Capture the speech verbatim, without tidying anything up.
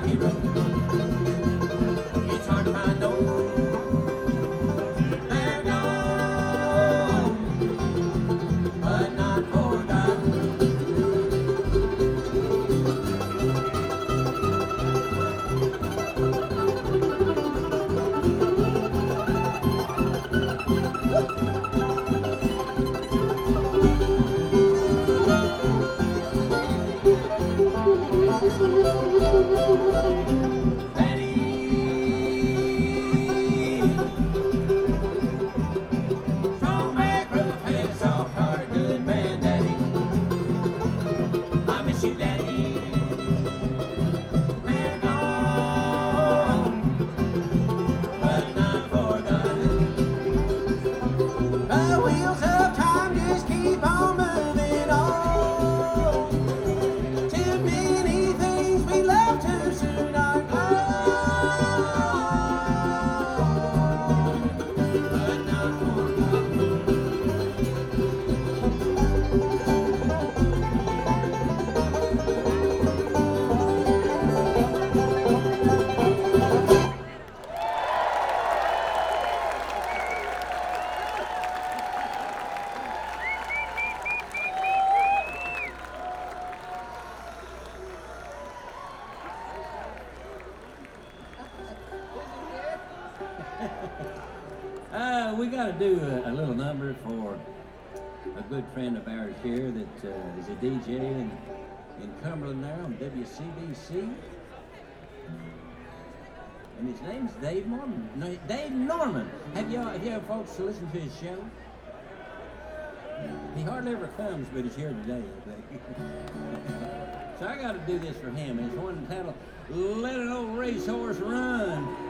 hero. It's hard to find those. They're gone, but not forgotten. Strong back, rough head, soft heart, good man, Daddy. I miss you, Daddy. They're gone, but not forgotten. The wheels of time just keep on moving on. Too many things we love too soon are gone, but not forgotten. Uh, we got to do a, a little number for a good friend of ours here that uh, is a D J in, in Cumberland there on W C B C. And his name's Dave Norman. No, Dave Norman. Have y'all, have y'all folks listened to his show? He hardly ever comes, but he's here today, I think. So I got to do this for him. It's one entitled "Let an Old Racehorse Run."